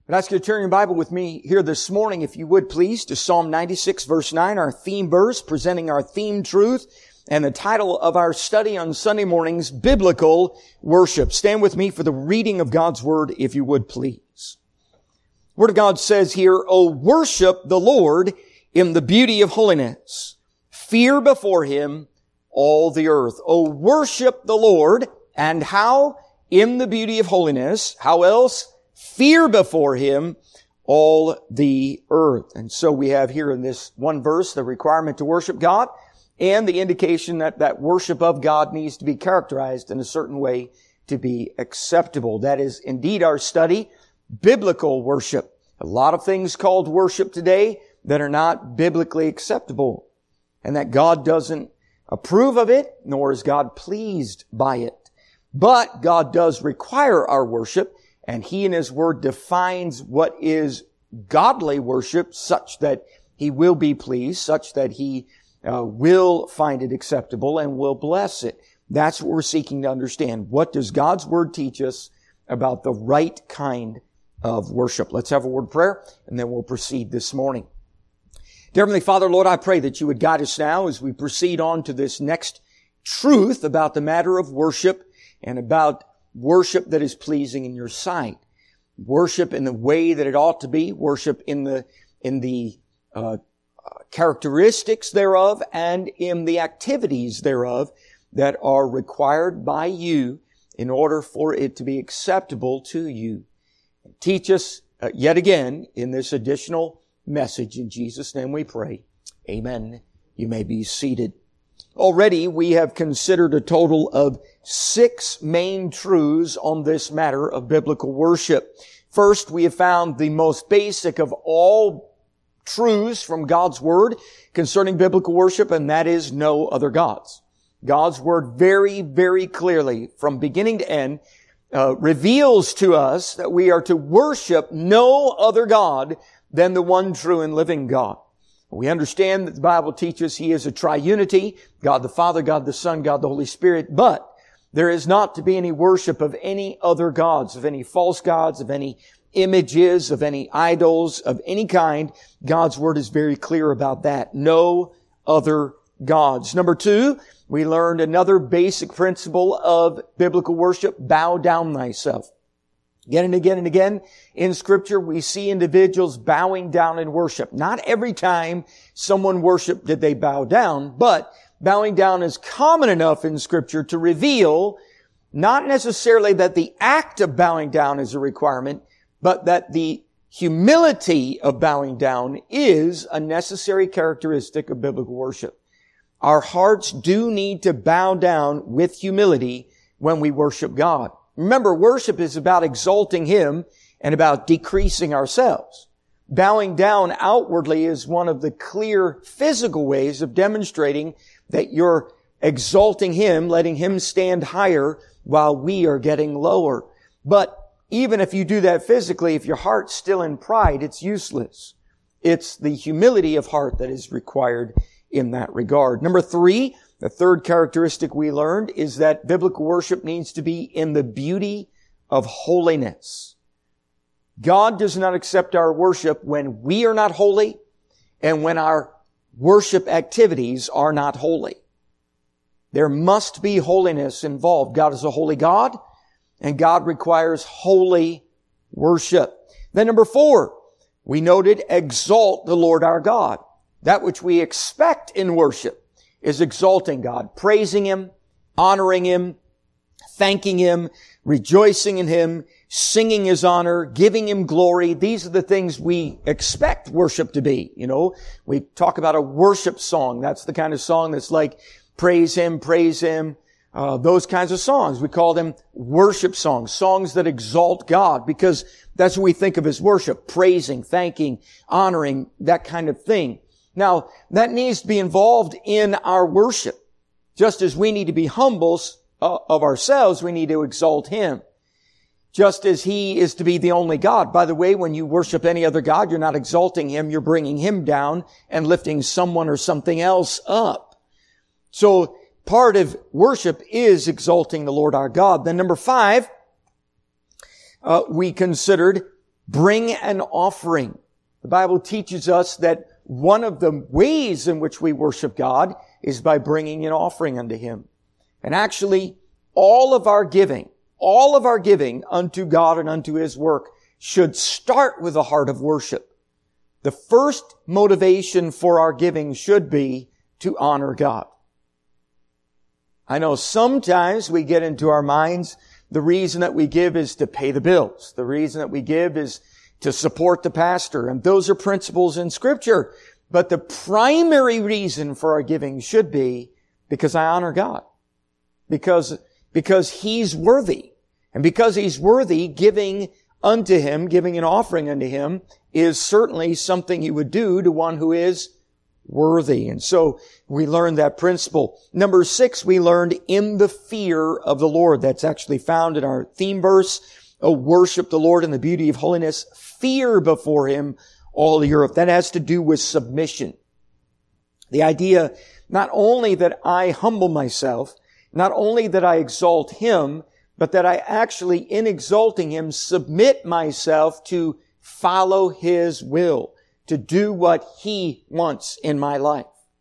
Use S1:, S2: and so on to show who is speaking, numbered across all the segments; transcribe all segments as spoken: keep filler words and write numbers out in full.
S1: I'd ask you to turn your Bible with me here this morning, if you would please, to Psalm ninety-six verse nine, our theme verse, presenting our theme truth, and the title of our study on Sunday mornings, Biblical Worship. Stand with me for the reading of God's Word, if you would please. The Word of God says here, "O worship the Lord in the beauty of holiness. Fear before Him all the earth." O worship the Lord, and how? In the beauty of holiness. How else? Fear before Him all the earth. And so we have here in this one verse the requirement to worship God and the indication that that worship of God needs to be characterized in a certain way to be acceptable. That is indeed our study, biblical worship. A lot of things called worship today that are not biblically acceptable, and that God doesn't approve of it, nor is God pleased by it. But God does require our worship, and He in His Word defines what is godly worship such that He will be pleased, such that He uh, will find it acceptable and will bless it. That's what we're seeking to understand. What does God's Word teach us about the right kind of worship? Let's have a word of prayer, and then we'll proceed this morning. Dear Heavenly Father, Lord, I pray that You would guide us now as we proceed on to this next truth about the matter of worship and about worship that is pleasing in Your sight. Worship in the way that it ought to be. Worship in the, in the, uh, characteristics thereof and in the activities thereof that are required by You in order for it to be acceptable to You. Teach us uh, yet again in this additional message. In Jesus' name we pray. Amen. You may be seated. Already we have considered a total of six main truths on this matter of biblical worship. First, we have found the most basic of all truths from God's Word concerning biblical worship, and that is no other gods. God's Word very, very clearly, from beginning to end, uh, reveals to us that we are to worship no other God than the one true and living God. We understand that the Bible teaches He is a triunity, God the Father, God the Son, God the Holy Spirit, but there is not to be any worship of any other gods, of any false gods, of any images, of any idols, of any kind. God's Word is very clear about that. No other gods. Number two, we learned another basic principle of biblical worship: bow down thyself. Again and again and again in Scripture, we see individuals bowing down in worship. Not every time someone worshiped did they bow down, but bowing down is common enough in Scripture to reveal not necessarily that the act of bowing down is a requirement, but that the humility of bowing down is a necessary characteristic of biblical worship. Our hearts do need to bow down with humility when we worship God. Remember, worship is about exalting Him and about decreasing ourselves. Bowing down outwardly is one of the clear physical ways of demonstrating that you're exalting Him, letting Him stand higher while we are getting lower. But even if you do that physically, if your heart's still in pride, it's useless. It's the humility of heart that is required in that regard. Number three, the third characteristic we learned is that biblical worship needs to be in the beauty of holiness. God does not accept our worship when we are not holy and when our worship activities are not holy. There must be holiness involved. God is a holy God, and God requires holy worship. Then number four, we noted exalt the Lord our God. That which we expect in worship is exalting God, praising Him, honoring Him, thanking Him, rejoicing in Him, singing His honor, giving Him glory. These are the things we expect worship to be. You know, we talk about a worship song. That's the kind of song that's like, praise Him, praise Him, uh, those kinds of songs. We call them worship songs, songs that exalt God, because that's what we think of as worship, praising, thanking, honoring, that kind of thing. Now, that needs to be involved in our worship. Just as we need to be humble uh, of ourselves, we need to exalt Him. Just as He is to be the only God. By the way, when you worship any other God, you're not exalting Him, you're bringing Him down and lifting someone or something else up. So, part of worship is exalting the Lord our God. Then number five, uh, we considered bring an offering. The Bible teaches us that one of the ways in which we worship God is by bringing an offering unto Him. And actually, all of our giving, all of our giving unto God and unto His work should start with a heart of worship. The first motivation for our giving should be to honor God. I know sometimes we get into our minds the reason that we give is to pay the bills. The reason that we give is to support the pastor. And those are principles in Scripture. But the primary reason for our giving should be because I honor God. Because, because He's worthy. And because He's worthy, giving unto Him, giving an offering unto Him, is certainly something He would do to one who is worthy. And so we learned that principle. Number six, we learned in the fear of the Lord. That's actually found in our theme verse. Oh, worship the Lord in the beauty of holiness. Fear before Him all the earth. That has to do with submission. The idea not only that I humble myself, not only that I exalt Him, but that I actually, in exalting Him, submit myself to follow His will, to do what He wants in my life.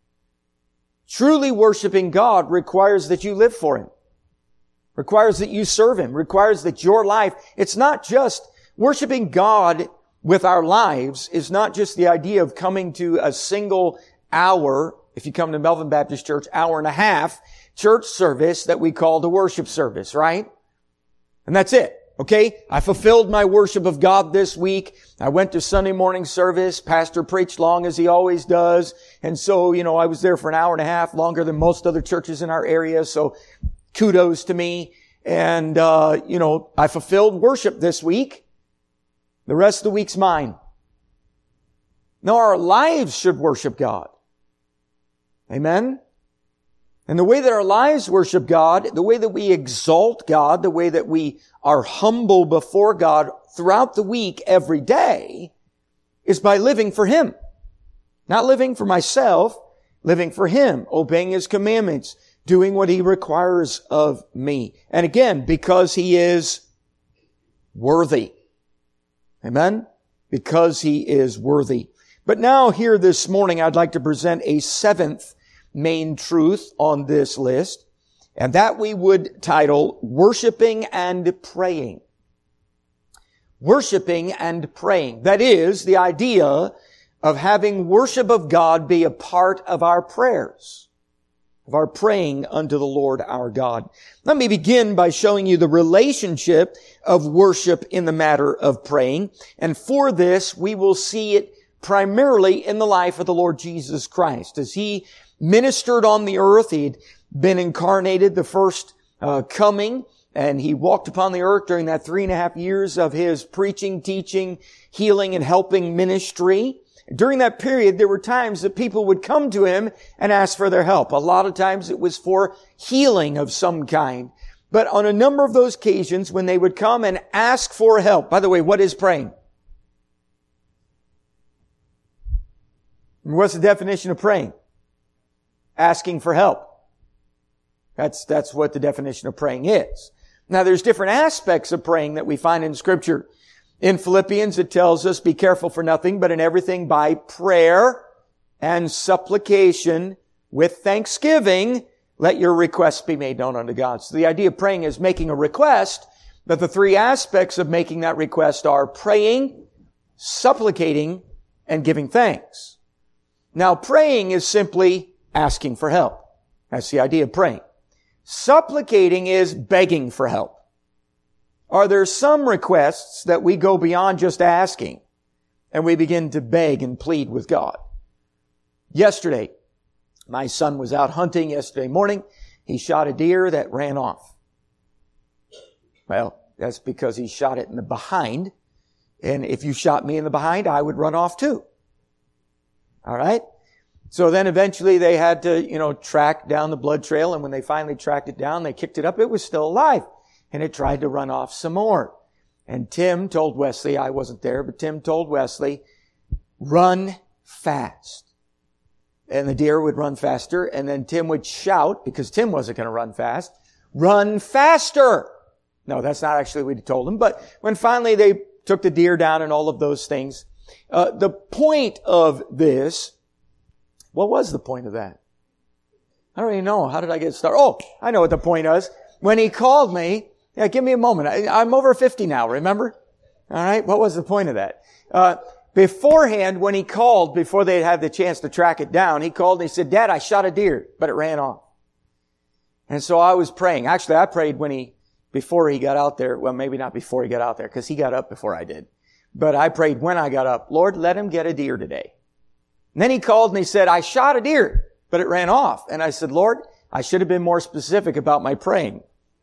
S1: Truly worshiping God requires that you live for Him, requires that you serve Him, requires that your life, it's not just worshiping God with our lives is not just the idea of coming to a single hour, if you come to Melvin Baptist Church, hour and a half church service that we call the worship service, right? And that's it. Okay? I fulfilled my worship of God this week. I went to Sunday morning service. Pastor preached long as he always does. And so, you know, I was there for an hour and a half, longer than most other churches in our area. So kudos to me. And, uh, you know, I fulfilled worship this week. The rest of the week's mine. No, our lives should worship God. Amen? And the way that our lives worship God, the way that we exalt God, the way that we are humble before God throughout the week, every day, is by living for Him. Not living for myself, living for Him, obeying His commandments, doing what He requires of me. And again, because He is worthy. Amen? Because He is worthy. But now here this morning, I'd like to present a seventh main truth on this list, and that we would title Worshiping and Praying. Worshiping and praying. That is, the idea of having worship of God be a part of our prayers, of our praying unto the Lord our God. Let me begin by showing you the relationship of worship in the matter of praying. And for this, we will see it primarily in the life of the Lord Jesus Christ. As He ministered on the earth, He'd been incarnated the first uh, coming, and He walked upon the earth during that three and a half years of His preaching, teaching, healing, and helping ministry. During that period, there were times that people would come to Him and ask for their help. A lot of times it was for healing of some kind. But on a number of those occasions, when they would come and ask for help, by the way, what is praying? What's the definition of praying? Asking for help. That's, that's what the definition of praying is. Now, there's different aspects of praying that we find in Scripture. In Philippians, it tells us, be careful for nothing, but in everything by prayer and supplication with thanksgiving, let your requests be made known unto God. So the idea of praying is making a request, but the three aspects of making that request are praying, supplicating, and giving thanks. Now, praying is simply asking for help. That's the idea of praying. Supplicating is begging for help. Are there some requests that we go beyond just asking and we begin to beg and plead with God? Yesterday, my son was out hunting yesterday morning. He shot a deer that ran off. Well, that's because he shot it in the behind. And if you shot me in the behind, I would run off too. All right? So then eventually they had to, you know, track down the blood trail. And when they finally tracked it down, they kicked it up. It was still alive. And it tried to run off some more. And Tim told Wesley, I wasn't there, but Tim told Wesley, run fast. And the deer would run faster. And then Tim would shout, because Tim wasn't going to run fast, run faster. No, that's not actually what he told him. But when finally they took the deer down and all of those things. Uh, the point of this, what was the point of that? I don't even know. How did I get started? Oh, I know what the point was. When he called me, yeah, give me a moment. I, I'm over fifty now, remember? All right. What was the point of that? Uh, beforehand, when he called, before they had the chance to track it down, he called and he said, Dad, I shot a deer, but it ran off. And so I was praying. Actually, I prayed when he, before he got out there. Well, maybe not before he got out there, because he got up before I did. But I prayed when I got up, Lord, let him get a deer today. And then he called and he said, I shot a deer, but it ran off. And I said, Lord, I should have been more specific about my praying.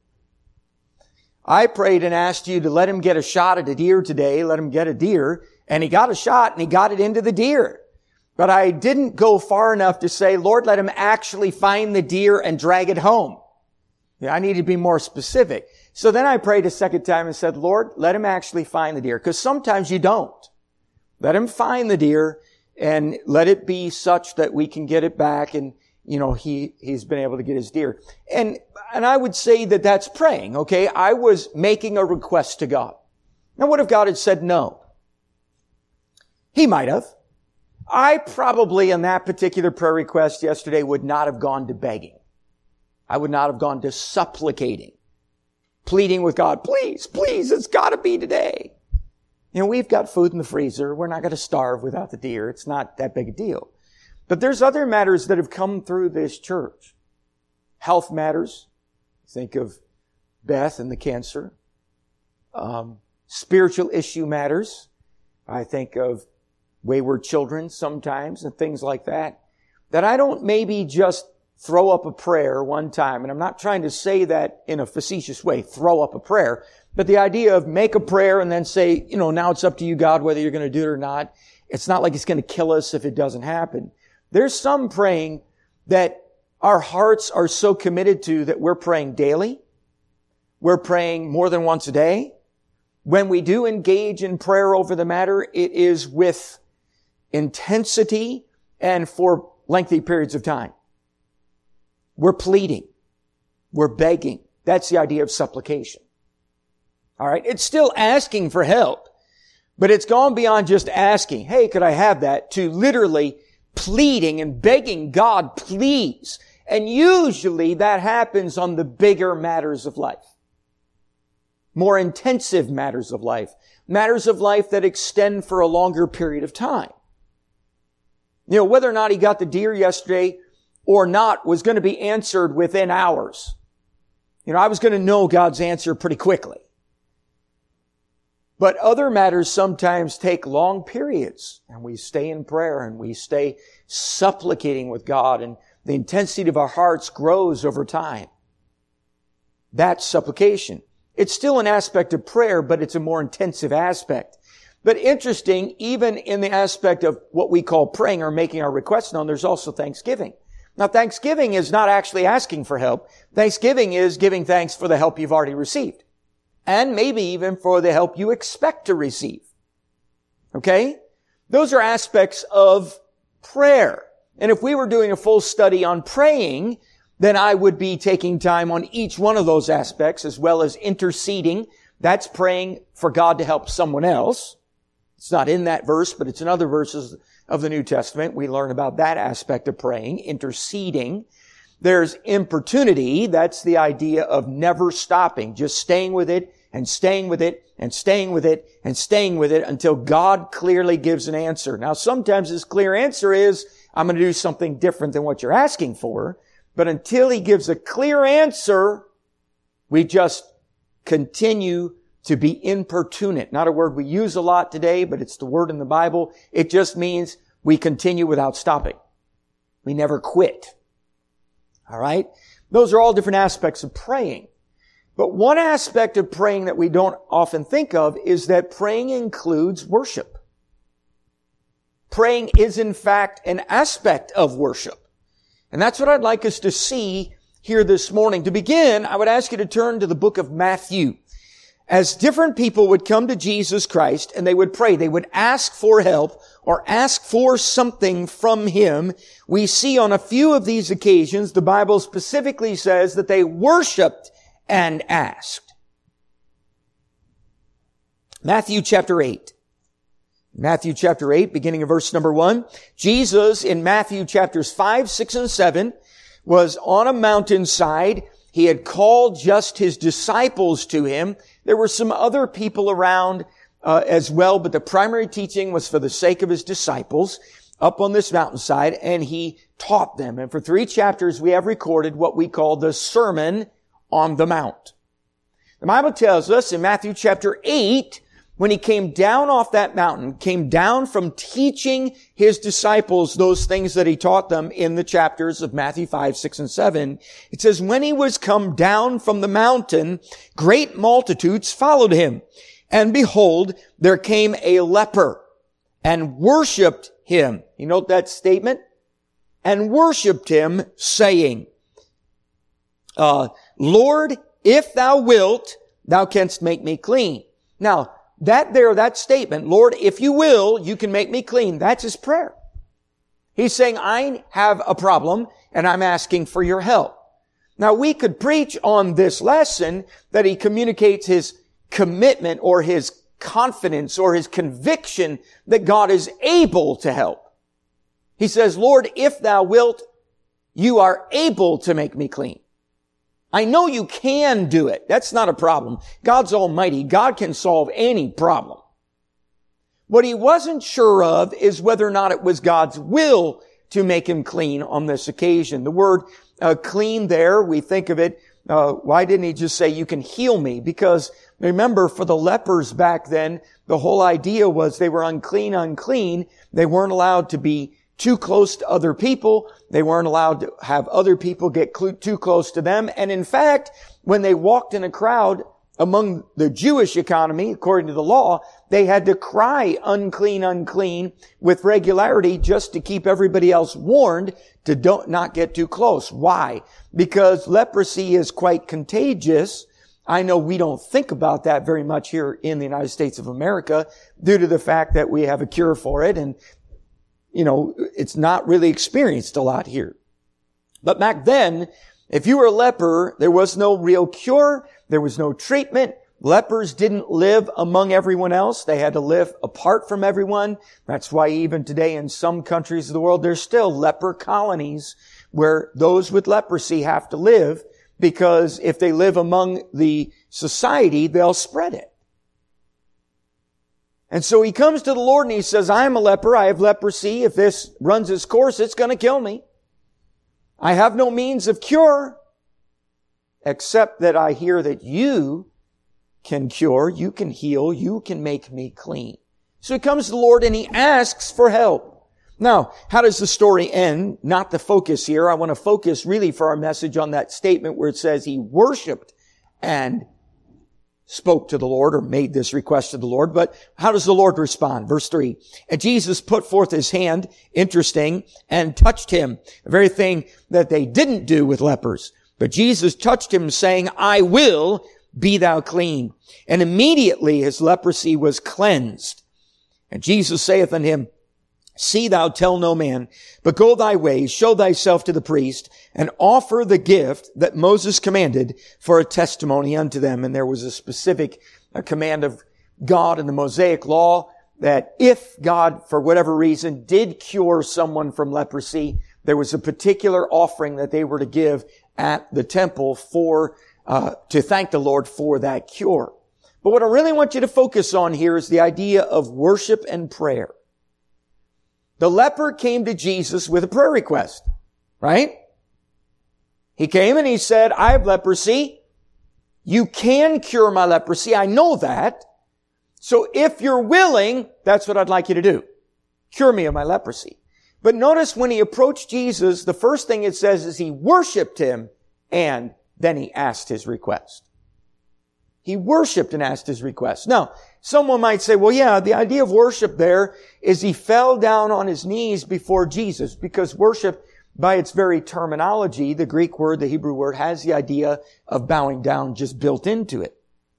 S1: I prayed and asked you to let him get a shot at a deer today, let him get a deer, and he got a shot and he got it into the deer. But I didn't go far enough to say, Lord, let him actually find the deer and drag it home. Yeah, I need to be more specific. So then I prayed a second time and said, Lord, let him actually find the deer. Because sometimes you don't. Let him find the deer and let it be such that we can get it back and, you know, he, he's been able to get his deer. And, and I would say that that's praying, okay? I was making a request to God. Now what if God had said no? He might have. I probably in that particular prayer request yesterday would not have gone to begging. I would not have gone to supplicating, pleading with God, please, please, it's got to be today. You know, we've got food in the freezer. We're not going to starve without the deer. It's not that big a deal. But there's other matters that have come through this church. Health matters. Think of Beth and the cancer. Um, spiritual issue matters. I think of wayward children sometimes and things like that. That I don't maybe just throw up a prayer one time. And I'm not trying to say that in a facetious way, throw up a prayer. But the idea of make a prayer and then say, you know, now it's up to you, God, whether you're going to do it or not. It's not like it's going to kill us if it doesn't happen. There's some praying that our hearts are so committed to that we're praying daily. We're praying more than once a day. When we do engage in prayer over the matter, it is with intensity and for lengthy periods of time. We're pleading. We're begging. That's the idea of supplication. All right. It's still asking for help, but it's gone beyond just asking, hey, could I have that, to literally pleading and begging God, please. And usually that happens on the bigger matters of life. More intensive matters of life. Matters of life that extend for a longer period of time. You know, whether or not he got the deer yesterday or not was going to be answered within hours. You know, I was going to know God's answer pretty quickly. But other matters sometimes take long periods, and we stay in prayer and we stay supplicating with God, and the intensity of our hearts grows over time. That's supplication. It's still an aspect of prayer, but it's a more intensive aspect. But interesting, even in the aspect of what we call praying or making our requests known, there's also thanksgiving. Now, thanksgiving is not actually asking for help. Thanksgiving is giving thanks for the help you've already received. And maybe even for the help you expect to receive. Okay? Those are aspects of prayer. And if we were doing a full study on praying, then I would be taking time on each one of those aspects, as well as interceding. That's praying for God to help someone else. It's not in that verse, but it's in other verses of the New Testament. We learn about that aspect of praying, interceding. There's importunity. That's the idea of never stopping, just staying with it and staying with it and staying with it and staying with it until God clearly gives an answer. Now, sometimes his clear answer is, I'm going to do something different than what you're asking for. But until he gives a clear answer, we just continue to be importunate. Not a word we use a lot today, but it's the word in the Bible. It just means we continue without stopping. We never quit. All right? Those are all different aspects of praying. But one aspect of praying that we don't often think of is that praying includes worship. Praying is, in fact, an aspect of worship. And that's what I'd like us to see here this morning. To begin, I would ask you to turn to the book of Matthew. As different people would come to Jesus Christ and they would pray, they would ask for help or ask for something from him. We see on a few of these occasions, the Bible specifically says that they worshiped and asked. Matthew chapter eight. Matthew chapter eight, beginning of verse number one. Jesus in Matthew chapters five, six, and seven was on a mountainside. He had called just his disciples to him. There were some other people around uh, as well, but the primary teaching was for the sake of his disciples up on this mountainside, and he taught them. And for three chapters, we have recorded what we call the Sermon on the Mount. The Bible tells us in Matthew chapter eight, when he came down off that mountain, came down from teaching his disciples those things that he taught them in the chapters of Matthew five, six, and seven, it says, when he was come down from the mountain, great multitudes followed him. And behold, there came a leper and worshipped him. You note that statement? And worshipped him, saying, uh, Lord, if thou wilt, thou canst make me clean. Now, that there, that statement, Lord, if you will, you can make me clean. That's his prayer. He's saying, I have a problem and I'm asking for your help. Now, we could preach on this lesson that he communicates his commitment or his confidence or his conviction that God is able to help. He says, Lord, if thou wilt, you are able to make me clean. I know you can do it. That's not a problem. God's almighty. God can solve any problem. What he wasn't sure of is whether or not it was God's will to make him clean on this occasion. The word uh, clean there, we think of it, uh, why didn't he just say, you can heal me? Because remember, for the lepers back then, the whole idea was they were unclean, unclean. They weren't allowed to be too close to other people. They weren't allowed to have other people get cl- too close to them. And in fact, when they walked in a crowd among the Jewish economy, according to the law, they had to cry unclean, unclean with regularity just to keep everybody else warned to don't not get too close. Why? Because leprosy is quite contagious. I know we don't think about that very much here in the United States of America due to the fact that we have a cure for it, and you know, it's not really experienced a lot here. But back then, if you were a leper, there was no real cure. There was no treatment. Lepers didn't live among everyone else. They had to live apart from everyone. That's why even today in some countries of the world, there's still leper colonies where those with leprosy have to live, because if they live among the society, they'll spread it. And so he comes to the Lord and he says, I am a leper. I have leprosy. If this runs its course, it's going to kill me. I have no means of cure, except that I hear that you can cure, you can heal, you can make me clean. So he comes to the Lord and he asks for help. Now, how does the story end? Not the focus here. I want to focus really for our message on that statement where it says he worshiped and spoke to the Lord or made this request to the Lord. But how does the Lord respond? Verse three. And Jesus put forth his hand, interesting, and touched him. The very thing that they didn't do with lepers. But Jesus touched him, saying, I will, be thou clean. And immediately his leprosy was cleansed. And Jesus saith unto him, See thou tell no man, but go thy ways, show thyself to the priest, and offer the gift that Moses commanded for a testimony unto them. And there was a specific a command of God in the Mosaic law that if God, for whatever reason, did cure someone from leprosy, there was a particular offering that they were to give at the temple for uh, to thank the Lord for that cure. But what I really want you to focus on here is the idea of worship and prayer. The leper came to Jesus with a prayer request, right? He came and he said, I have leprosy. You can cure my leprosy. I know that. So if you're willing, that's what I'd like you to do. Cure me of my leprosy. But notice when he approached Jesus, the first thing it says is he worshiped him and then he asked his request. He worshiped and asked his request. Now, someone might say, well, yeah, the idea of worship there is he fell down on his knees before Jesus, because worship, by its very terminology, the Greek word, the Hebrew word, has the idea of bowing down just built into it.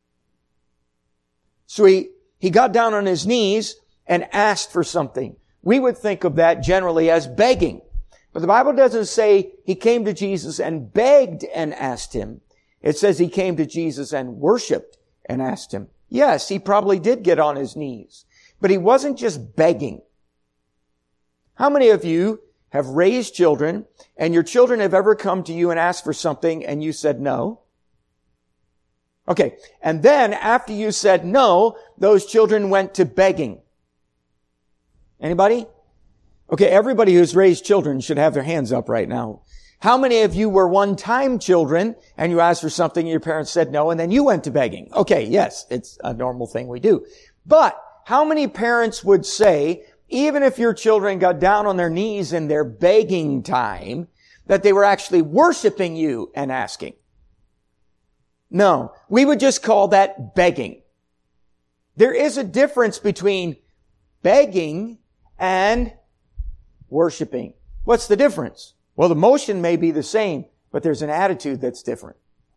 S1: So he, he got down on his knees and asked for something. We would think of that generally as begging. But the Bible doesn't say he came to Jesus and begged and asked him. It says he came to Jesus and worshiped and asked him. Yes, he probably did get on his knees, but he wasn't just begging. How many of you have raised children and your children have ever come to you and asked for something and you said no? Okay. And then after you said no, those children went to begging. Anybody? Okay. Everybody who's raised children should have their hands up right now. How many of you were one-time children and you asked for something and your parents said no and then you went to begging? Okay. Yes. It's a normal thing we do. But how many parents would say, even if your children got down on their knees in their begging time, that they were actually worshiping you and asking? No, we would just call that begging. There is a difference between begging and worshiping. What's the difference? Well, the motion may be the same, but there's an attitude that's different.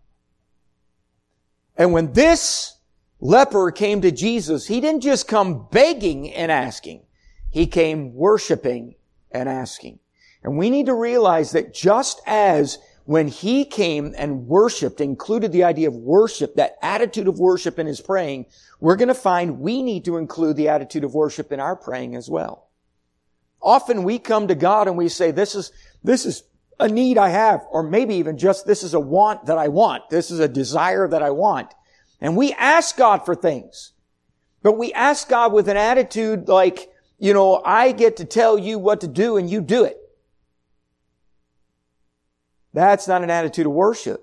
S1: And when this leper came to Jesus, he didn't just come begging and asking. He came worshiping and asking. And we need to realize that just as when he came and worshiped, included the idea of worship, that attitude of worship in his praying, we're going to find we need to include the attitude of worship in our praying as well. Often we come to God and we say, this is, this is a need I have, or maybe even just this is a want that I want. This is a desire that I want. And we ask God for things. But we ask God with an attitude like, you know, I get to tell you what to do and you do it. That's not an attitude of worship.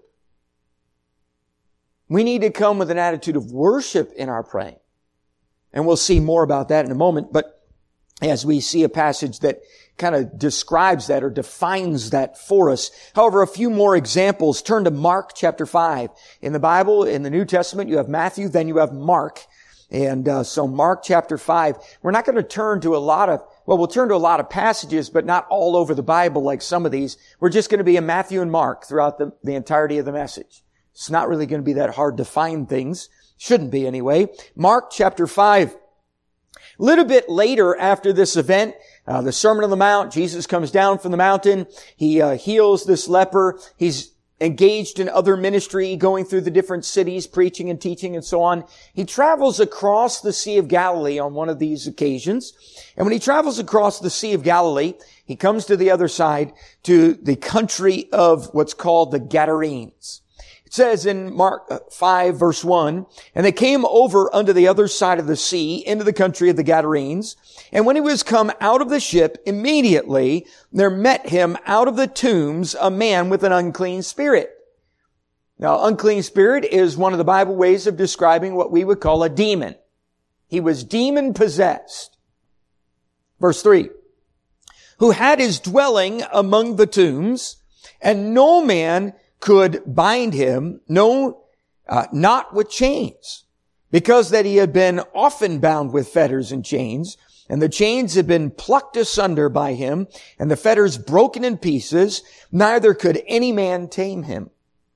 S1: We need to come with an attitude of worship in our praying. And we'll see more about that in a moment. But as we see a passage that kind of describes that or defines that for us. However, a few more examples. Turn to Mark chapter five. In the Bible, in the New Testament, you have Matthew, then you have Mark. And uh, so Mark chapter five, we're not going to turn to a lot of, well, we'll turn to a lot of passages, but not all over the Bible like some of these. We're just going to be in Matthew and Mark throughout the, the entirety of the message. It's not really going to be that hard to find things. Shouldn't be anyway. Mark chapter five. A little bit later after this event, uh, the Sermon on the Mount, Jesus comes down from the mountain. He uh, heals this leper. He's engaged in other ministry, going through the different cities, preaching and teaching and so on. He travels across the Sea of Galilee on one of these occasions. And when he travels across the Sea of Galilee, he comes to the other side, to the country of what's called the Gadarenes. It says in Mark five verse one, and they came over unto the other side of the sea into the country of the Gadarenes. And when he was come out of the ship, immediately there met him out of the tombs a man with an unclean spirit. Now, unclean spirit is one of the Bible ways of describing what we would call a demon. He was demon possessed. Verse three, who had his dwelling among the tombs, and no man could bind him, no, uh, not with chains, because that he had been often bound with fetters and chains, and the chains had been plucked asunder by him, and the fetters broken in pieces, neither could any man tame him.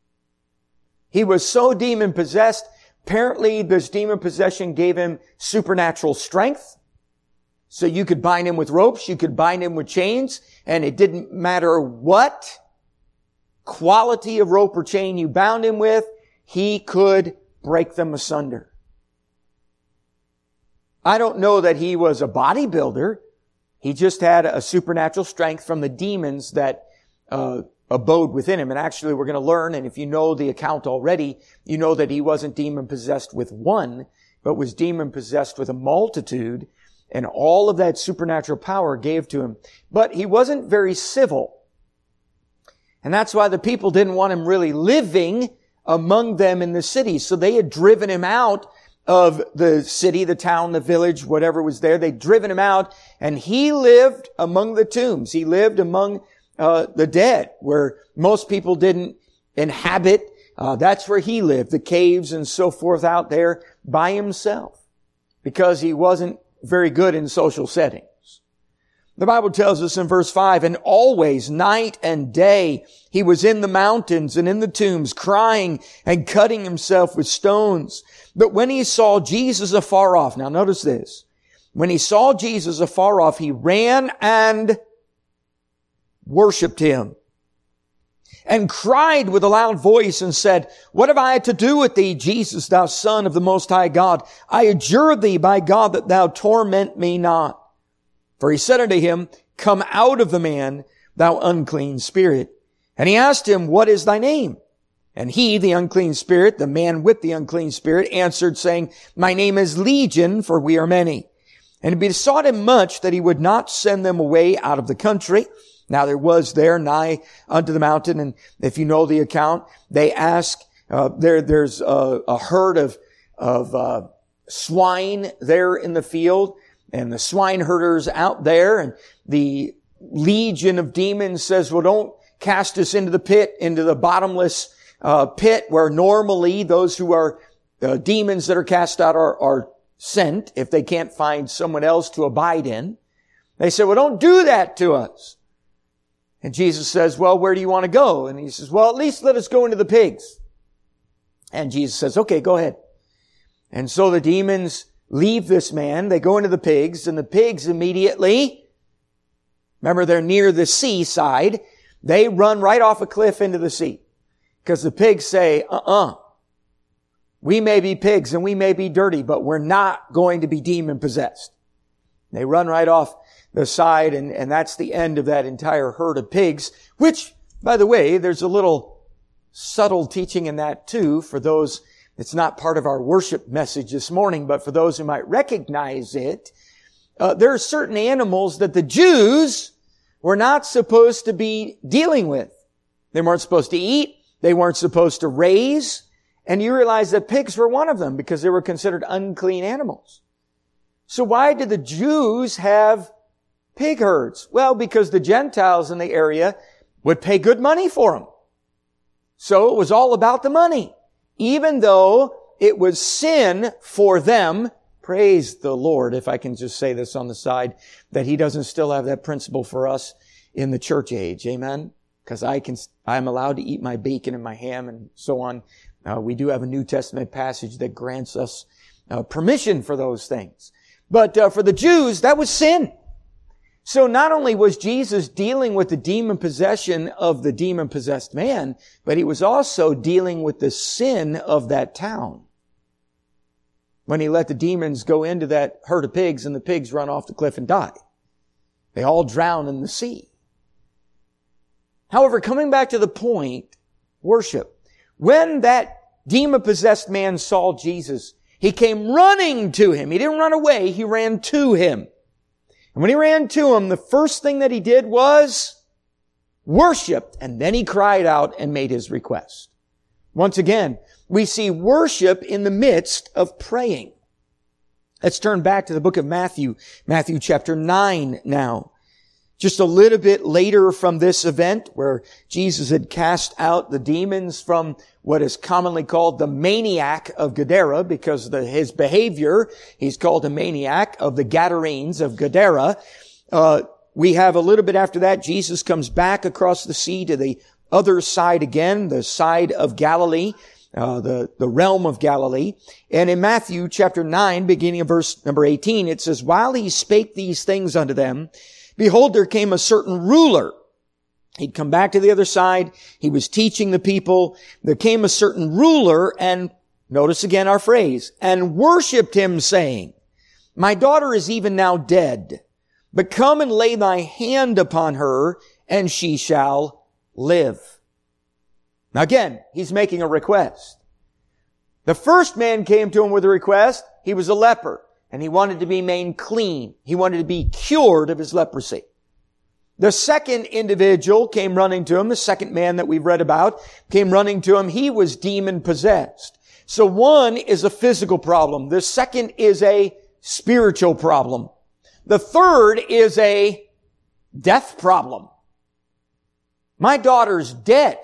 S1: He was so demon-possessed, apparently this demon possession gave him supernatural strength, so you could bind him with ropes, you could bind him with chains, and it didn't matter what quality of rope or chain you bound him with, he could break them asunder. I don't know that he was a bodybuilder. He just had a supernatural strength from the demons that uh, abode within him. And actually we're going to learn, and if you know the account already, you know that he wasn't demon-possessed with one, but was demon-possessed with a multitude, and all of that supernatural power gave to him. But he wasn't very civil. And that's why the people didn't want him really living among them in the city. So they had driven him out of the city, the town, the village, whatever was there. They'd driven him out, and he lived among the tombs. He lived among uh, the dead, where most people didn't inhabit. Uh, that's where he lived, the caves and so forth out there by himself, because he wasn't very good in social settings. The Bible tells us in verse five, and always, night and day, he was in the mountains and in the tombs, crying and cutting himself with stones. But when he saw Jesus afar off, now notice this, when he saw Jesus afar off, he ran and worshiped him. and cried with a loud voice and said, What have I to do with thee, Jesus, thou Son of the Most High God? I adjure thee by God that thou torment me not. For he said unto him, Come out of the man, thou unclean spirit. And he asked him, What is thy name? And he, the unclean spirit, the man with the unclean spirit, answered, saying, My name is Legion, for we are many. And he besought him much that he would not send them away out of the country. Now there was there nigh unto the mountain, and if you know the account, they ask, uh, there, there's a, a herd of, of, uh, swine there in the field, and the swine herders out there, and the legion of demons says, well, don't cast us into the pit, into the bottomless uh, pit where normally those who are uh, demons that are cast out are, are sent if they can't find someone else to abide in. They say, well, don't do that to us. And Jesus says, well, where do you want to go? And he says, well, at least let us go into the pigs. And Jesus says, okay, go ahead. And so the demons leave this man. They go into the pigs, and the pigs immediately, remember they're near the seaside, they run right off a cliff into the sea. Because the pigs say, uh-uh, we may be pigs and we may be dirty, but we're not going to be demon possessed. They run right off the side, and, and that's the end of that entire herd of pigs, which, by the way, there's a little subtle teaching in that too for those, it's not part of our worship message this morning, but for those who might recognize it, uh, there are certain animals that the Jews were not supposed to be dealing with. They weren't supposed to eat. They weren't supposed to raise. And you realize that pigs were one of them because they were considered unclean animals. So why did the Jews have pig herds? Well, because the Gentiles in the area would pay good money for them. So it was all about the money. Even though it was sin for them, praise the Lord, if I can just say this on the side, that He doesn't still have that principle for us in the church age. Amen? Because I can, I'm allowed to eat my bacon and my ham and so on. Uh, we do have a New Testament passage that grants us uh, permission for those things. But uh, for the Jews, that was sin. So not only was Jesus dealing with the demon possession of the demon-possessed man, but He was also dealing with the sin of that town. When He let the demons go into that herd of pigs and the pigs run off the cliff and die. They all drown in the sea. However, coming back to the point, worship. When that demon-possessed man saw Jesus, he came running to Him. He didn't run away, he ran to Him. And when he ran to Him, the first thing that he did was worship, and then he cried out and made his request. Once again, we see worship in the midst of praying. Let's turn back to the book of Matthew, Matthew chapter nine now. Just a little bit later from this event where Jesus had cast out the demons from what is commonly called the maniac of Gadara, because of the, his behavior, he's called a maniac of the Gadarenes of Gadara. Uh, we have a little bit after that, Jesus comes back across the sea to the other side again, the side of Galilee, uh, the, the realm of Galilee. And in Matthew chapter nine, beginning of verse number eighteen, it says, While he spake these things unto them, behold, there came a certain ruler. He'd come back to the other side. He was teaching the people. There came a certain ruler, and notice again our phrase, and worshipped him, saying, My daughter is even now dead, but come and lay thy hand upon her, and she shall live. Now again, he's making a request. The first man came to him with a request. He was a leper. And he wanted to be made clean. He wanted to be cured of his leprosy. The second individual came running to him, the second man that we've read about, came running to him. He was demon-possessed. So one is a physical problem. The second is a spiritual problem. The third is a death problem. My daughter's dead.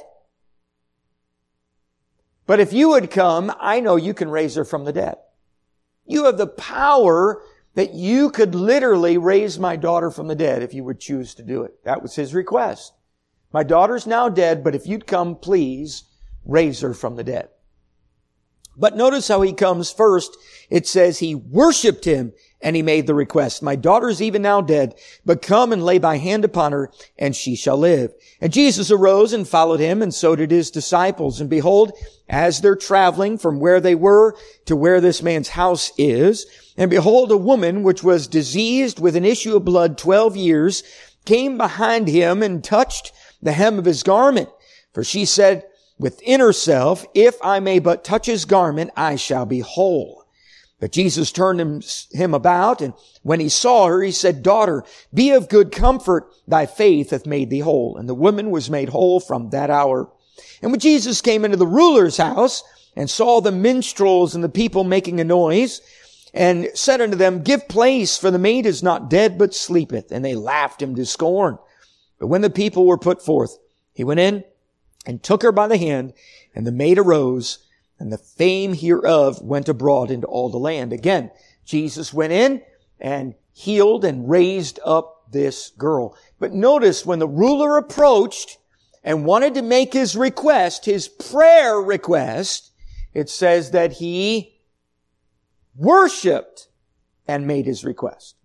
S1: But if you would come, I know you can raise her from the dead. You have the power that you could literally raise my daughter from the dead if you would choose to do it. That was his request. My daughter's now dead, but if you'd come, please raise her from the dead. But notice how he comes first. It says he worshiped him And he made the request, my daughter is even now dead, but come and lay thy hand upon her, and she shall live. And Jesus arose and followed him, and so did his disciples. And behold, as they're traveling from where they were to where this man's house is, and behold, a woman which was diseased with an issue of blood twelve years came behind him and touched the hem of his garment. For she said within herself, if I may but touch his garment, I shall be whole. But Jesus turned him, him about, and when he saw her, he said, daughter, be of good comfort. Thy faith hath made thee whole. And the woman was made whole from that hour. And when Jesus came into the ruler's house and saw the minstrels and the people making a noise, and said unto them, give place, for the maid is not dead, but sleepeth. And they laughed him to scorn. But when the people were put forth, he went in and took her by the hand, and the maid arose, and the fame hereof went abroad into all the land. Again, Jesus went in and healed and raised up this girl. But notice when the ruler approached and wanted to make his request, his prayer request, it says that he worshiped and made his request.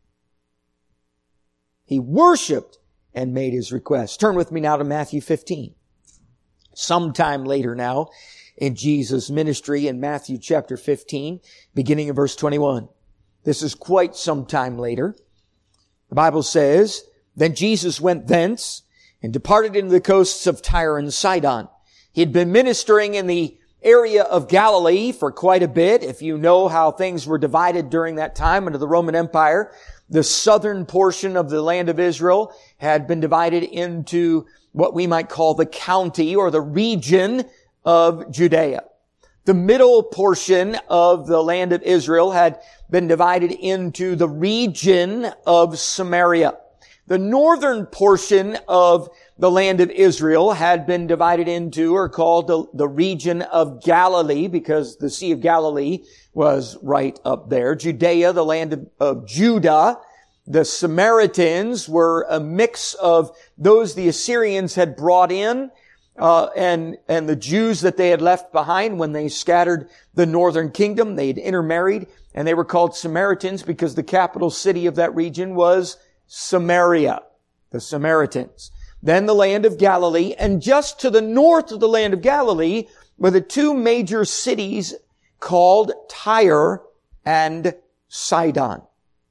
S1: He worshiped and made his request. Turn with me now to Matthew fifteen. Sometime later now, in Jesus' ministry in Matthew chapter fifteen, beginning in verse twenty-one. This is quite some time later. The Bible says, then Jesus went thence and departed into the coasts of Tyre and Sidon. He had been ministering in the area of Galilee for quite a bit. If you know how things were divided during that time under the Roman Empire, the southern portion of the land of Israel had been divided into what we might call the county or the region of Judea. The middle portion of the land of Israel had been divided into the region of Samaria. The northern portion of the land of Israel had been divided into or called the, the region of Galilee because the Sea of Galilee was right up there. Judea, the land of, of Judah. The Samaritans were a mix of those the Assyrians had brought in Uh, and, and the Jews that they had left behind when they scattered the northern kingdom. They had intermarried, and they were called Samaritans because the capital city of that region was Samaria, the Samaritans. Then the land of Galilee, and just to the north of the land of Galilee were the two major cities called Tyre and Sidon.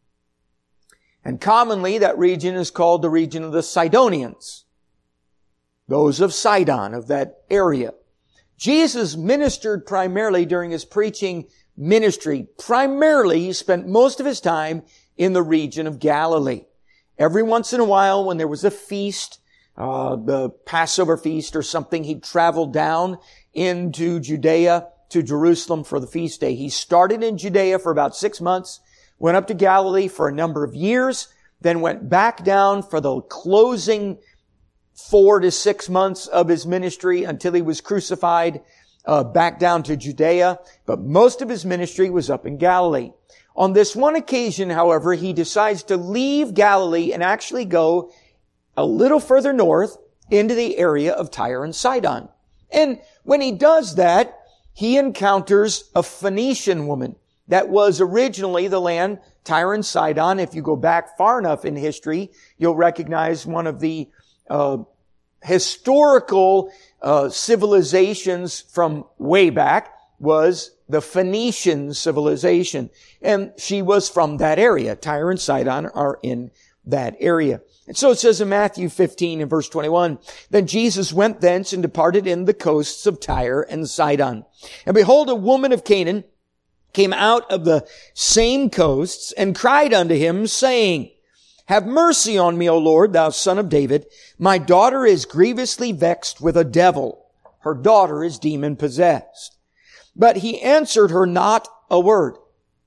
S1: And commonly that region is called the region of the Sidonians. Those of Sidon, of that area. Jesus ministered primarily during his preaching ministry. Primarily, he spent most of his time in the region of Galilee. Every once in a while, when there was a feast, uh, the Passover feast or something, he'd travel down into Judea to Jerusalem for the feast day. He started in Judea for about six months, went up to Galilee for a number of years, then went back down for the closing four to six months of his ministry until he was crucified, uh, back down to Judea. But most of his ministry was up in Galilee. On this one occasion, however, he decides to leave Galilee and actually go a little further north into the area of Tyre and Sidon. And when he does that, he encounters a Phoenician woman. That was originally the land, Tyre and Sidon. If you go back far enough in history, you'll recognize one of the Uh, historical uh, civilizations from way back was the Phoenician civilization. And she was from that area. Tyre and Sidon are in that area. And so it says in Matthew fifteen and verse twenty-one, then Jesus went thence and departed in the coasts of Tyre and Sidon. And behold, a woman of Canaan came out of the same coasts and cried unto him, saying, have mercy on me, O Lord, thou son of David. My daughter is grievously vexed with a devil. Her daughter is demon-possessed. But he answered her not a word.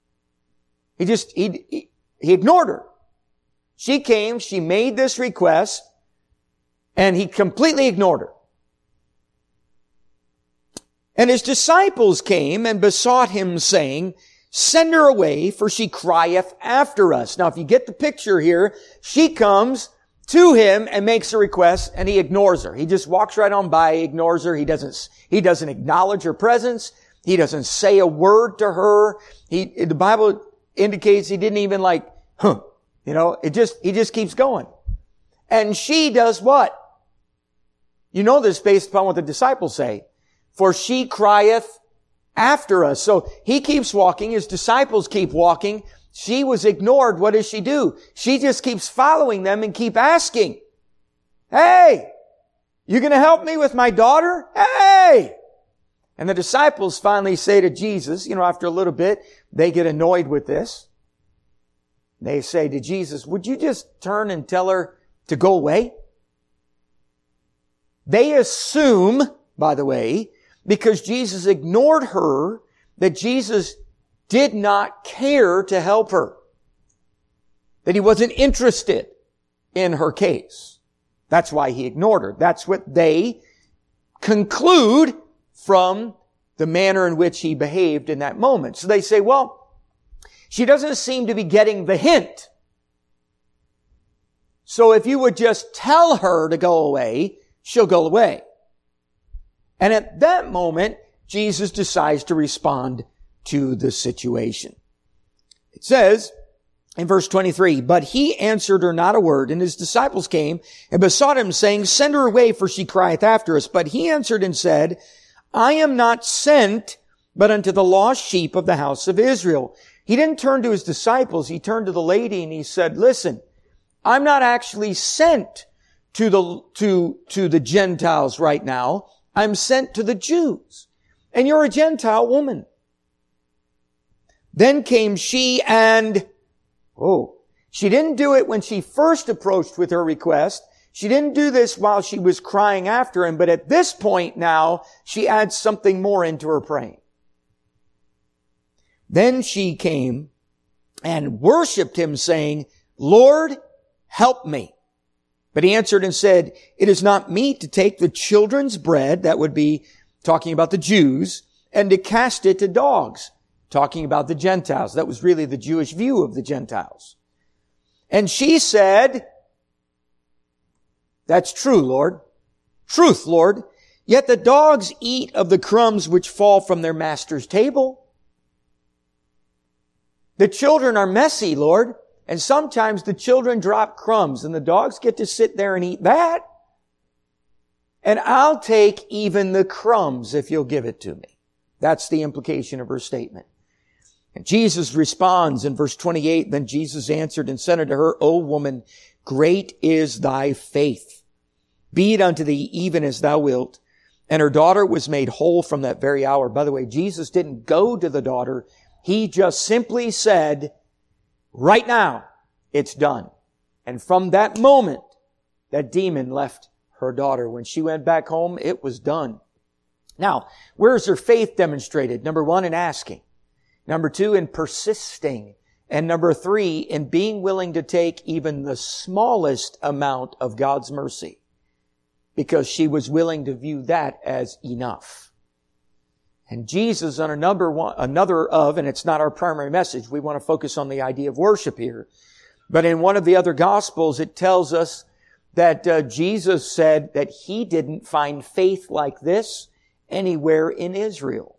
S1: He just, he, he ignored her. She came, she made this request, and he completely ignored her. And his disciples came and besought him, saying, send her away, for she crieth after us. Now, if you get the picture here, she comes to him and makes a request, and he ignores her. He just walks right on by, ignores her. He doesn't, he doesn't acknowledge her presence. He doesn't say a word to her. He, the Bible indicates he didn't even like, huh, you know, it just, he just keeps going. And she does what? You know this based upon what the disciples say. For she crieth after us. So he keeps walking. His disciples keep walking. She was ignored. What does she do? She just keeps following them and keep asking. Hey, you going to help me with my daughter? Hey! And the disciples finally say to Jesus, you know, after a little bit, they get annoyed with this. They say to Jesus, would you just turn and tell her to go away? They assume, by the way, because Jesus ignored her, that Jesus did not care to help her. That he wasn't interested in her case. That's why he ignored her. That's what they conclude from the manner in which he behaved in that moment. So they say, well, she doesn't seem to be getting the hint. So if you would just tell her to go away, she'll go away. And at that moment, Jesus decides to respond to the situation. It says in verse twenty-three, but he answered her not a word, and his disciples came and besought him, saying, send her away, for she crieth after us. But he answered and said, I am not sent but unto the lost sheep of the house of Israel. He didn't turn to his disciples. He turned to the lady and he said, listen, I'm not actually sent to the, to, to the Gentiles right now. I'm sent to the Jews. And you're a Gentile woman. Then came she and, oh, she didn't do it when she first approached with her request. She didn't do this while she was crying after him, but at this point now, she adds something more into her praying. Then she came and worshiped him, saying, Lord, help me. But he answered and said, it is not meet to take the children's bread, that would be talking about the Jews, and to cast it to dogs, talking about the Gentiles. That was really the Jewish view of the Gentiles. And she said, that's true, Lord. Truth, Lord. Yet the dogs eat of the crumbs which fall from their master's table. The children are messy, Lord. And sometimes the children drop crumbs and the dogs get to sit there and eat that. And I'll take even the crumbs if you'll give it to me. That's the implication of her statement. And Jesus responds in verse twenty-eight, then Jesus answered and said unto her, O woman, great is thy faith. Be it unto thee even as thou wilt. And her daughter was made whole from that very hour. By the way, Jesus didn't go to the daughter. He just simply said, right now, it's done. And from that moment, that demon left her daughter. When she went back home, it was done. Now, where's her faith demonstrated? Number one, in asking. Number two, in persisting. And number three, in being willing to take even the smallest amount of God's mercy. Because she was willing to view that as enough. And Jesus, on a number one, another of, and it's not our primary message, we want to focus on the idea of worship here. But in one of the other Gospels, it tells us that uh, Jesus said that he didn't find faith like this anywhere in Israel.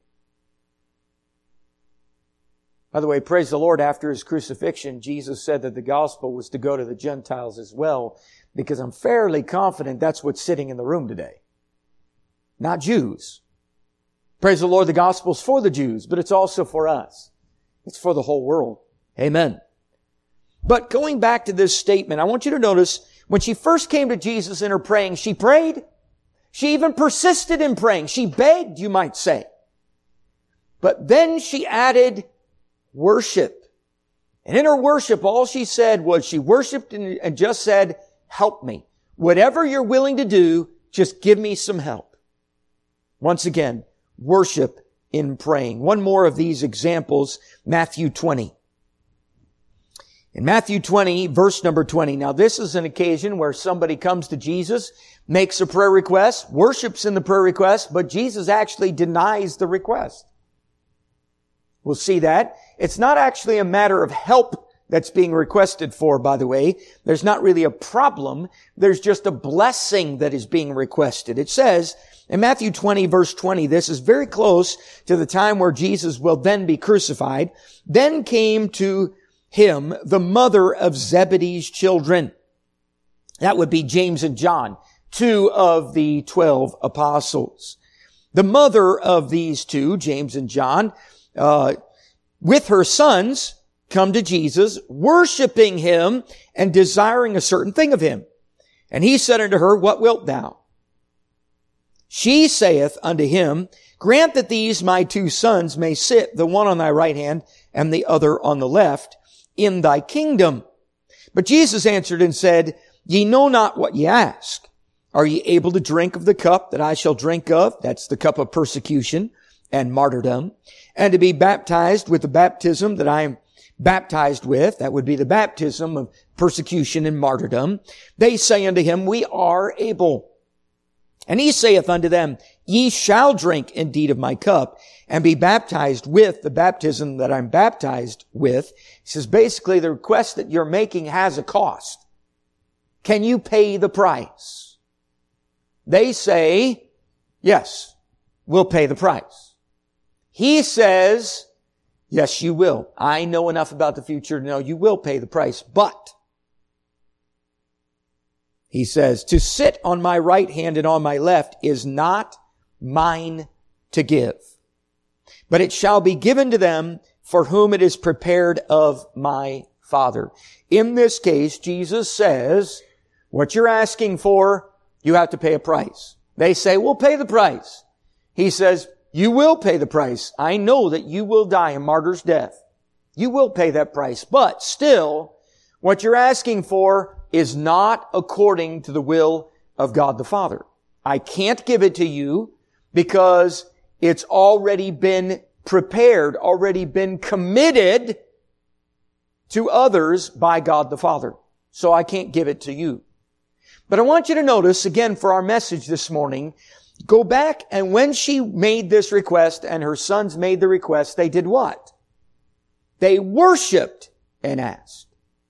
S1: By the way, praise the Lord, after his crucifixion, Jesus said that the gospel was to go to the Gentiles as well, because I'm fairly confident that's what's sitting in the room today. Not Jews. Praise the Lord, the gospel's for the Jews, but it's also for us. It's for the whole world. Amen. But going back to this statement, I want you to notice when she first came to Jesus in her praying, she prayed. She even persisted in praying. She begged, you might say. But then she added worship. And in her worship, all she said was she worshiped and just said, help me. Whatever you're willing to do, just give me some help. Once again, worship in praying. One more of these examples, Matthew twenty. In Matthew twenty, verse number twenty. Now this is an occasion where somebody comes to Jesus, makes a prayer request, worships in the prayer request, but Jesus actually denies the request. We'll see that. It's not actually a matter of help that's being requested for, by the way. There's not really a problem. There's just a blessing that is being requested. It says in Matthew twenty, verse twenty, this is very close to the time where Jesus will then be crucified. Then came to him the mother of Zebedee's children. That would be James and John, two of the twelve apostles. The mother of these two, James and John, uh, with her sons, come to Jesus, worshiping him and desiring a certain thing of him. And he said unto her, What wilt thou? She saith unto him, Grant that these my two sons may sit, the one on thy right hand and the other on the left, in thy kingdom. But Jesus answered and said, Ye know not what ye ask. Are ye able to drink of the cup that I shall drink of? That's the cup of persecution and martyrdom. And to be baptized with the baptism that I am baptized with, that would be the baptism of persecution and martyrdom. They say unto him, We are able. And he saith unto them, Ye shall drink indeed of my cup, and be baptized with the baptism that I'm baptized with. He says, basically, the request that you're making has a cost. Can you pay the price? They say, yes, we'll pay the price. He says, yes, you will. I know enough about the future to know you will pay the price. But, he says, to sit on my right hand and on my left is not mine to give, but it shall be given to them for whom it is prepared of my Father. In this case, Jesus says, what you're asking for, you have to pay a price. They say, we'll pay the price. He says, you will pay the price. I know that you will die a martyr's death. You will pay that price. But still, what you're asking for is not according to the will of God the Father. I can't give it to you because it's already been prepared, already been committed to others by God the Father. So I can't give it to you. But I want you to notice, again, for our message this morning, go back, and when she made this request and her sons made the request, they did what? They worshiped and asked.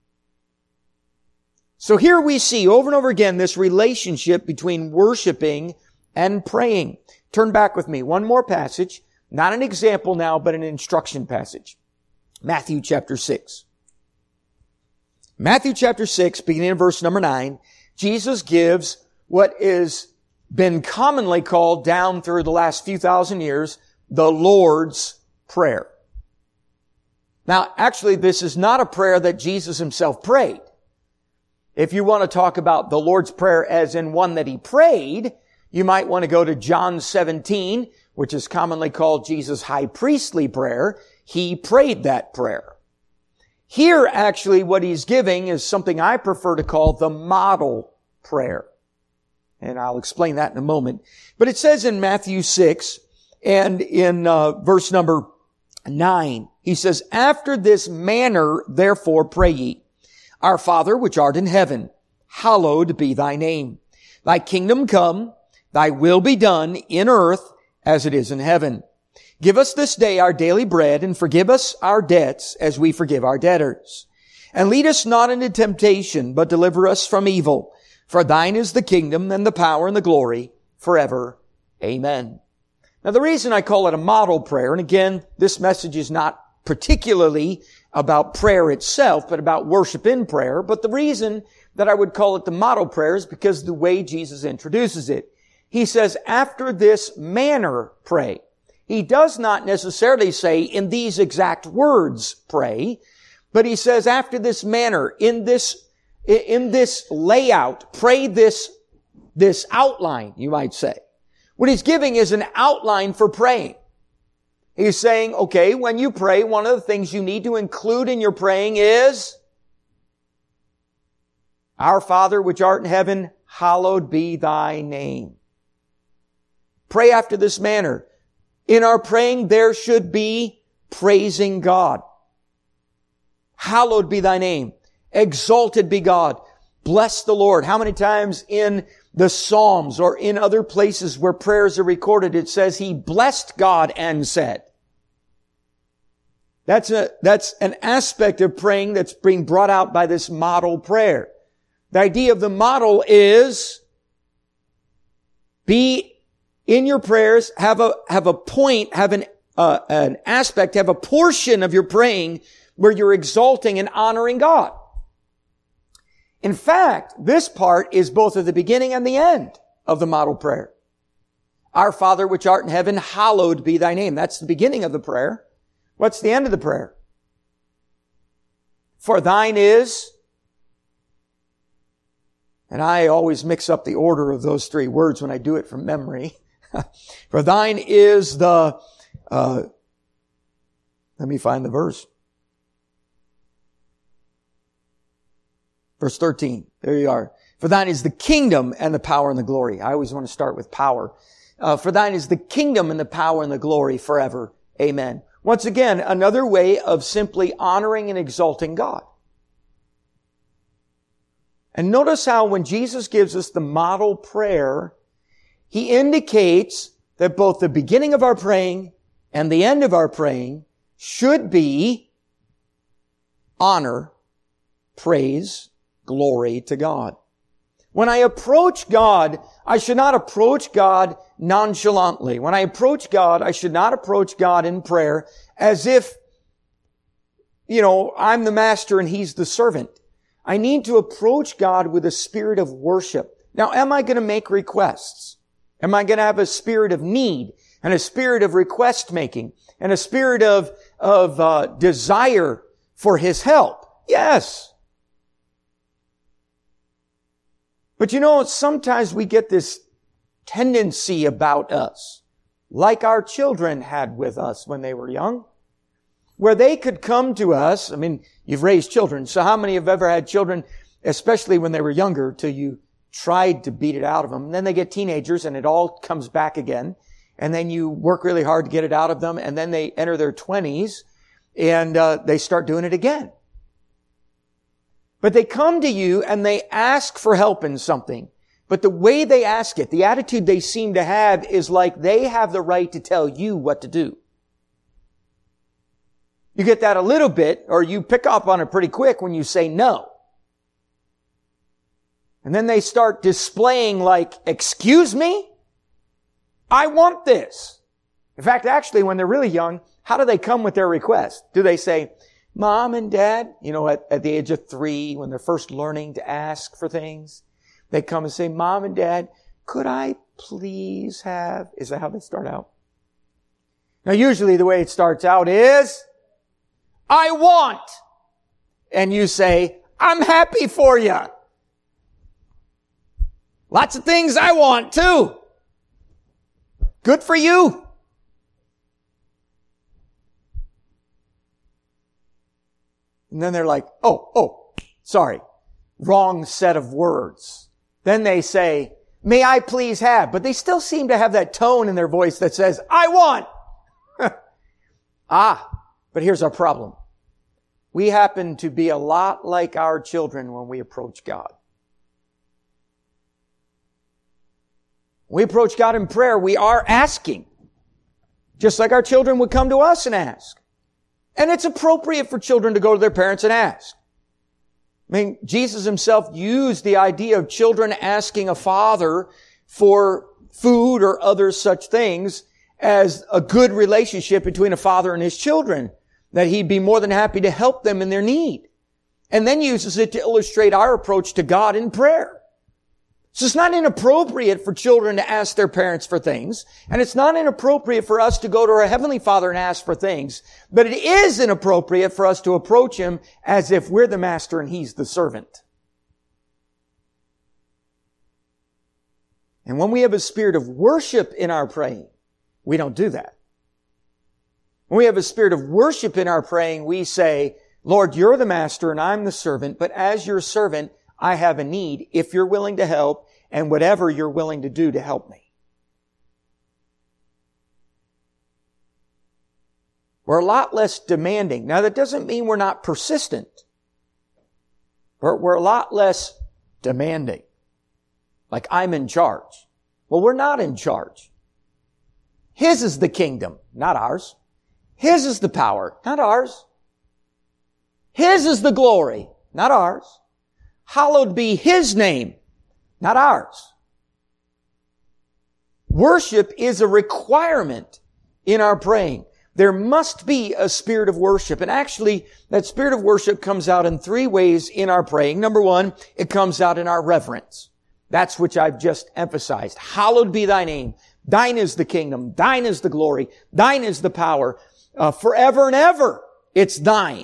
S1: So here we see over and over again this relationship between worshiping and praying. Turn back with me. One more passage. Not an example now, but an instruction passage. Matthew chapter six. Matthew chapter six, beginning in verse number nine, Jesus gives what is been commonly called down through the last few thousand years, the Lord's Prayer. Now, actually, this is not a prayer that Jesus himself prayed. If you want to talk about the Lord's Prayer as in one that he prayed, you might want to go to John seventeen, which is commonly called Jesus' high priestly prayer. He prayed that prayer. Here, actually, what he's giving is something I prefer to call the model prayer. And I'll explain that in a moment. But it says in Matthew six and in uh, verse number nine, he says, After this manner, therefore, pray ye, Our Father which art in heaven, hallowed be thy name. Thy kingdom come, thy will be done in earth as it is in heaven. Give us this day our daily bread, and forgive us our debts as we forgive our debtors. And lead us not into temptation, but deliver us from evil. For thine is the kingdom and the power and the glory forever. Amen. Now the reason I call it a model prayer, and again, this message is not particularly about prayer itself, but about worship in prayer. But the reason that I would call it the model prayer is because of the way Jesus introduces it. He says, after this manner, pray. He does not necessarily say in these exact words, pray, but he says after this manner, in this, in this layout, pray this, this outline, you might say. What he's giving is an outline for praying. He's saying, okay, when you pray, one of the things you need to include in your praying is, Our Father which art in heaven, hallowed be thy name. Pray after this manner. In our praying, there should be praising God. Hallowed be thy name. Exalted be God. Bless the Lord. How many times in the Psalms or in other places where prayers are recorded, it says he blessed God and said. That's a, that's an aspect of praying that's being brought out by this model prayer. The idea of the model is be in your prayers, have a, have a point, have an, uh, an aspect, have a portion of your praying where you're exalting and honoring God. In fact, this part is both at the beginning and the end of the model prayer. Our Father which art in heaven, hallowed be thy name. That's the beginning of the prayer. What's the end of the prayer? For thine is, and I always mix up the order of those three words when I do it from memory. For thine is the, uh, let me find the verse. Verse thirteen. There you are. For thine is the kingdom and the power and the glory. I always want to start with power. Uh, for thine is the kingdom and the power and the glory forever. Amen. Once again, another way of simply honoring and exalting God. And notice how when Jesus gives us the model prayer, He indicates that both the beginning of our praying and the end of our praying should be honor, praise, glory to God. When I approach God, I should not approach God nonchalantly. When I approach God, I should not approach God in prayer as if, you know, I'm the master and He's the servant. I need to approach God with a spirit of worship. Now, am I going to make requests? Am I going to have a spirit of need and a spirit of request making and a spirit of, of uh, desire for His help? Yes. But you know, sometimes we get this tendency about us, like our children had with us when they were young, where they could come to us. I mean, you've raised children, so how many have ever had children, especially when they were younger, till you tried to beat it out of them? And then they get teenagers and it all comes back again. And then you work really hard to get it out of them. And then they enter their twenties and uh, they start doing it again. But they come to you and they ask for help in something. But the way they ask it, the attitude they seem to have is like they have the right to tell you what to do. You get that a little bit, or you pick up on it pretty quick when you say no. And then they start displaying like, excuse me? I want this. In fact, actually, when they're really young, how do they come with their request? Do they say, Mom and Dad, you know, at, at the age of three, when they're first learning to ask for things, they come and say, Mom and Dad, could I please have, is that how they start out? Now, usually the way it starts out is, I want. And you say, I'm happy for you. Lots of things I want too. Good for you. And then they're like, oh, oh, sorry, wrong set of words. Then they say, may I please have? But they still seem to have that tone in their voice that says, I want. Ah, but here's our problem. We happen to be a lot like our children when we approach God. When we approach God in prayer, we are asking. Just like our children would come to us and ask. And it's appropriate for children to go to their parents and ask. I mean, Jesus Himself used the idea of children asking a father for food or other such things as a good relationship between a father and his children, that He'd be more than happy to help them in their need. And then uses it to illustrate our approach to God in prayer. So it's not inappropriate for children to ask their parents for things, and it's not inappropriate for us to go to our Heavenly Father and ask for things, but it is inappropriate for us to approach Him as if we're the master and He's the servant. And when we have a spirit of worship in our praying, we don't do that. When we have a spirit of worship in our praying, we say, Lord, You're the master and I'm the servant, but as Your servant, I have a need if You're willing to help and whatever You're willing to do to help me. We're a lot less demanding. Now, that doesn't mean we're not persistent, but we're a lot less demanding. Like I'm in charge. Well, we're not in charge. His is the kingdom, not ours. His is the power, not ours. His is the glory, not ours. Hallowed be His name, not ours. Worship is a requirement in our praying. There must be a spirit of worship. And actually, that spirit of worship comes out in three ways in our praying. Number one, it comes out in our reverence. That's which I've just emphasized. Hallowed be Thy name. Thine is the kingdom. Thine is the glory. Thine is the power. Uh, forever and ever, it's Thine.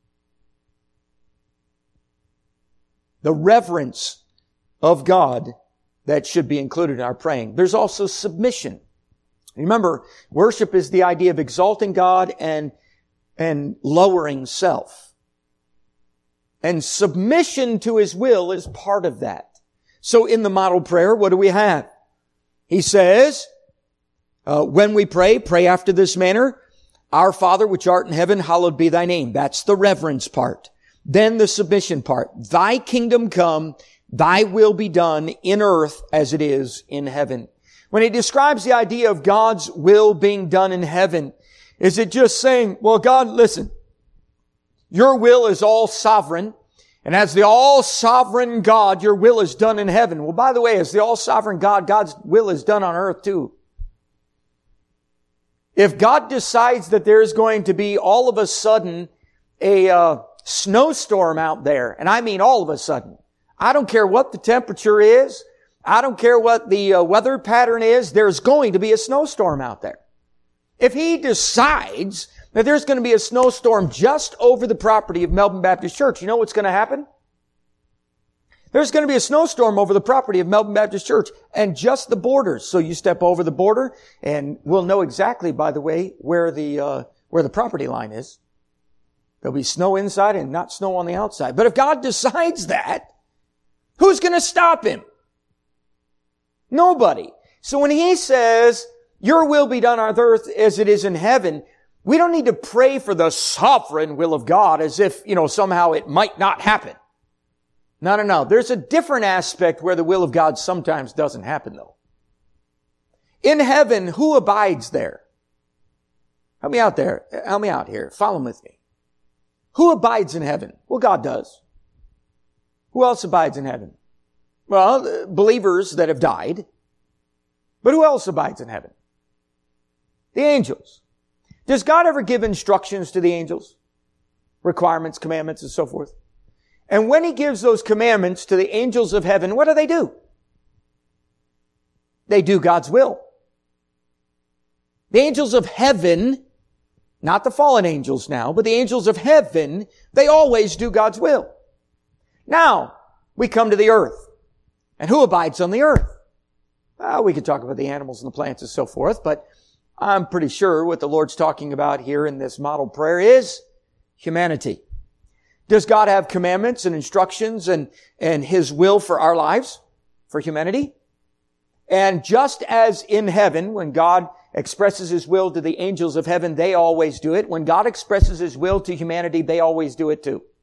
S1: The reverence of God that should be included in our praying. There's also submission. Remember, worship is the idea of exalting God and, and lowering self. And submission to His will is part of that. So in the model prayer, what do we have? He says, uh, when we pray, pray after this manner. Our Father which art in heaven, hallowed be Thy name. That's the reverence part. Then the submission part. Thy kingdom come, Thy will be done in earth as it is in heaven. When he describes the idea of God's will being done in heaven, is it just saying, well, God, listen, Your will is all sovereign, and as the all-sovereign God, Your will is done in heaven. Well, by the way, as the all-sovereign God, God's will is done on earth too. If God decides that there's going to be all of a sudden a uh, snowstorm out there, and I mean all of a sudden, I don't care what the temperature is, I don't care what the uh, weather pattern is, there's going to be a snowstorm out there. If He decides that there's going to be a snowstorm just over the property of Melbourne Baptist Church, you know what's going to happen? There's going to be a snowstorm over the property of Melbourne Baptist Church and just the borders. So you step over the border and we'll know exactly, by the way, where the, uh, where the property line is. There'll be snow inside and not snow on the outside. But if God decides that, who's going to stop Him? Nobody. So when He says, Your will be done on earth as it is in heaven, we don't need to pray for the sovereign will of God as if, you know, somehow it might not happen. No, no, no. There's a different aspect where the will of God sometimes doesn't happen, though. In heaven, who abides there? Help me out there. Help me out here. Follow with me. Who abides in heaven? Well, God does. Who else abides in heaven? Well, believers that have died. But who else abides in heaven? The angels. Does God ever give instructions to the angels? Requirements, commandments, and so forth. And when He gives those commandments to the angels of heaven, what do they do? They do God's will. The angels of heaven, not the fallen angels now, but the angels of heaven, they always do God's will. Now, we come to the earth. And who abides on the earth? Well, we could talk about the animals and the plants and so forth, but I'm pretty sure what the Lord's talking about here in this model prayer is humanity. Does God have commandments and instructions and, and His will for our lives, for humanity? And just as in heaven, when God expresses His will to the angels of heaven, they always do it. When God expresses His will to humanity, they always do it too.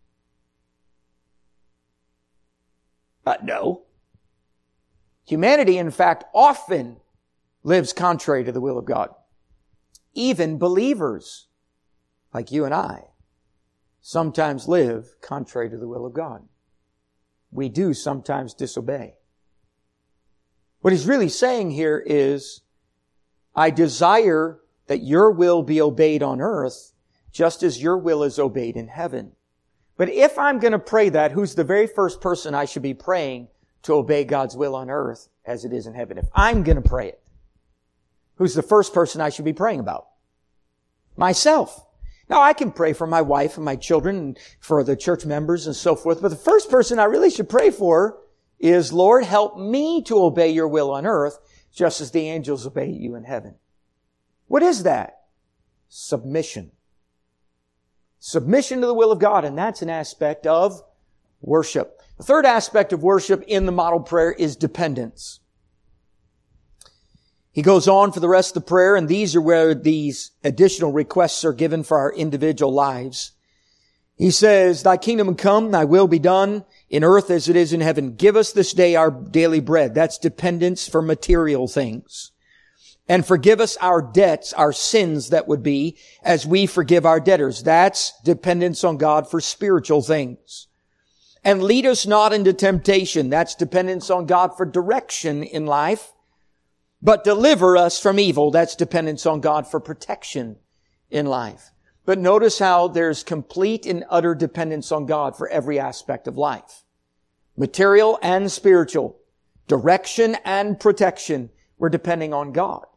S1: Uh, no. Humanity, in fact, often lives contrary to the will of God. Even believers, like you and I, sometimes live contrary to the will of God. We do sometimes disobey. What He's really saying here is, I desire that Your will be obeyed on earth, just as Your will is obeyed in heaven. But if I'm going to pray that, who's the very first person I should be praying to obey God's will on earth as it is in heaven? If I'm going to pray it, who's the first person I should be praying about? Myself. Now, I can pray for my wife and my children and for the church members and so forth, but the first person I really should pray for is, Lord, help me to obey Your will on earth, just as the angels obey You in heaven. What is that? Submission. Submission to the will of God, and that's an aspect of worship. The third aspect of worship in the model prayer is dependence. He goes on for the rest of the prayer, and these are where these additional requests are given for our individual lives. He says, Thy kingdom come, Thy will be done in earth as it is in heaven. Give us this day our daily bread. That's dependence for material things. And forgive us our debts, our sins that would be, as we forgive our debtors. That's dependence on God for spiritual things. And lead us not into temptation. That's dependence on God for direction in life. But deliver us from evil. That's dependence on God for protection in life. But notice how there's complete and utter dependence on God for every aspect of life. Material and spiritual. Direction and protection. We're depending on God.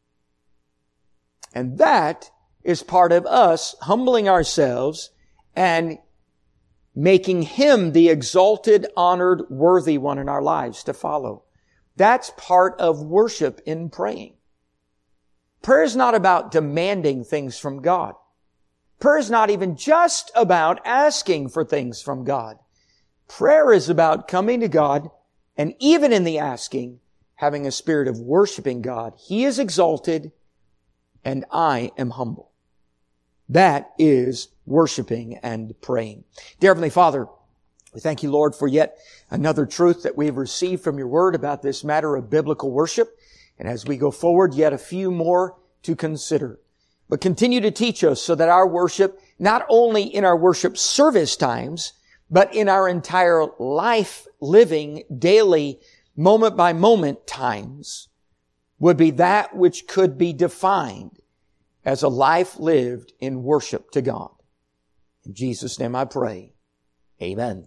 S1: And that is part of us humbling ourselves and making Him the exalted, honored, worthy one in our lives to follow. That's part of worship in praying. Prayer is not about demanding things from God. Prayer is not even just about asking for things from God. Prayer is about coming to God and even in the asking, having a spirit of worshiping God. He is exalted and I am humble. That is worshiping and praying. Dear Heavenly Father, we thank you, Lord, for yet another truth that we have received from your word about this matter of biblical worship. And as we go forward, yet a few more to consider. But continue to teach us so that our worship, not only in our worship service times, but in our entire life, living, daily, moment by moment times, would be that which could be defined as a life lived in worship to God. In Jesus' name I pray. Amen.